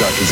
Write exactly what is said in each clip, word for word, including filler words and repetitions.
jockeys.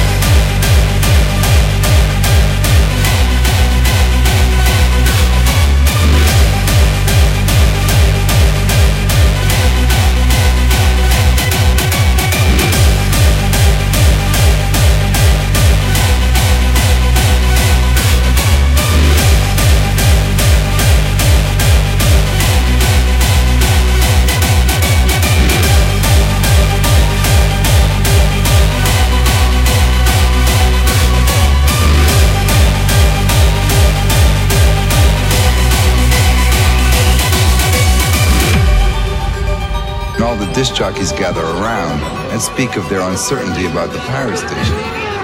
All the disc jockeys gather around and speak of their uncertainty about the power station.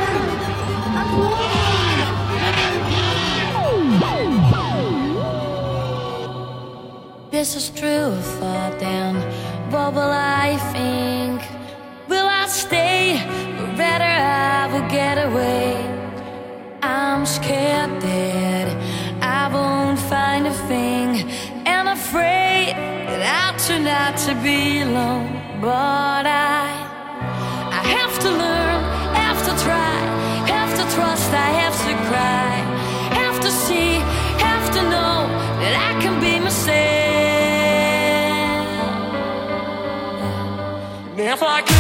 This is true thought then. What will I think? Will I stay? Or rather I will get away. I'm scared that I won't find a thing, and afraid that I turn out to be alone. But I, I have to learn, have to try, have to trust, I have to cry, have to see, have to know that I can be myself. If I could